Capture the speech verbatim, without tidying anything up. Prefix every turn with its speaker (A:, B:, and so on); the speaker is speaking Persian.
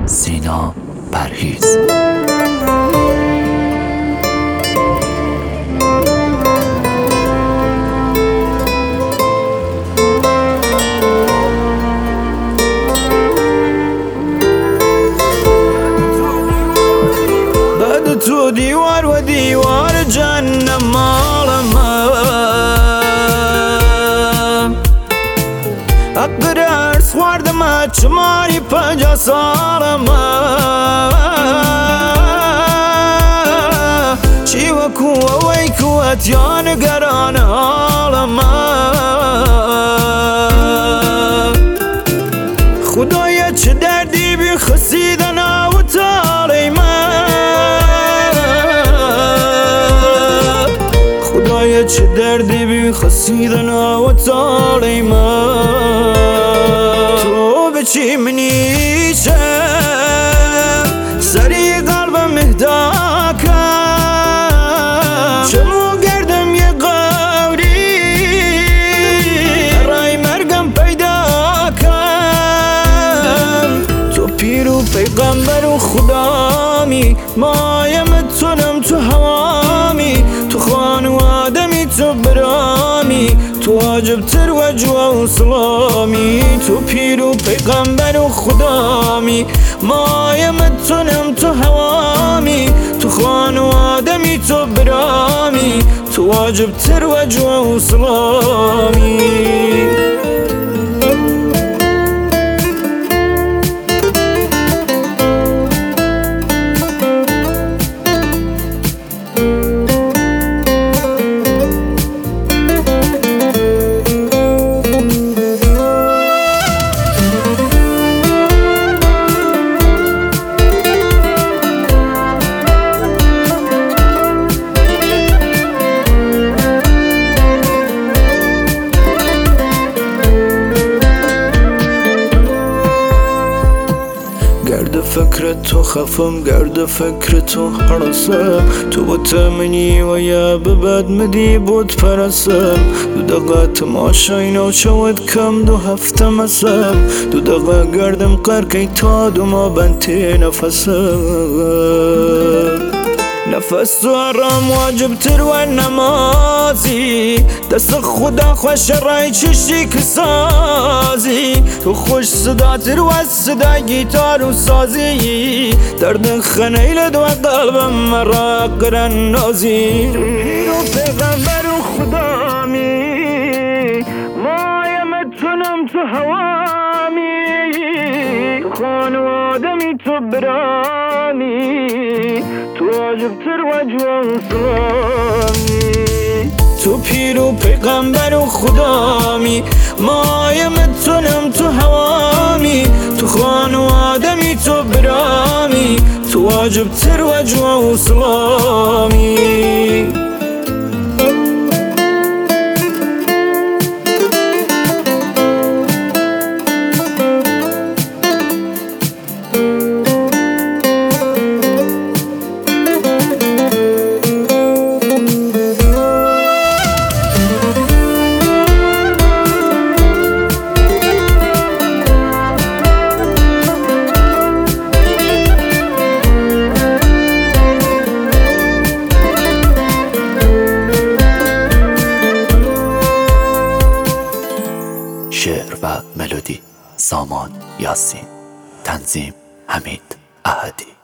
A: سینا پرهیز.
B: بعد تو دیوار و دیوار جهنم مالم، اقرار سواردم چماری پنجا سالم، چی وکو اوی کوتیان گران حالم. خدایا چه دردی بی خسیدن و تالی من، خدایا چه دردی بی خسیدن و تالی من. تو بچی منیشه سری قلبم اهدا کن، چمو گردم یه قوری رای مرگم پیدا کن. تو پیر و پیغمبر و خدامی، مایم تونم تو هوامی، تو خانوادمی تو برامی، تو واجب تر و جوا و سلامی. تو پیر و پیغمبر و خدامی، مایم تونم تو هوامی، تو خانوادمی تو برامی، تو واجب تر و جوا و سلامی. گرد فکر تو خفم، گرد فکر تو حرسم، تو بوت منی و یا ببد مدی بود پرسم. دو دقیقه تماشای نو شود کم دو هفته مسم، دو دقیقه گردم قرکی تا دو ما بنتی نفسم. نفس تو حرام واجب تر و نمازی، دست خدا خوش رای چشی کسازی. تو خوش صدا تر و صدا گیتار و سازی، درد خنیل دو قلبم مرا قرن نازی. تو پیغمبر و خدامی، مایم تونم تو هوامی، تو خانوادمی تو برامی، تو واجب تر و جوا و سلامی. تو پیر و پیغمبر و خدامی، مایم تونم تو هوامی، تو خانوادمی تو برامی، تو واجب تر و جوا و سلامی.
A: شعر و ملودی سامان یاسین، تنظیم حمید احدی.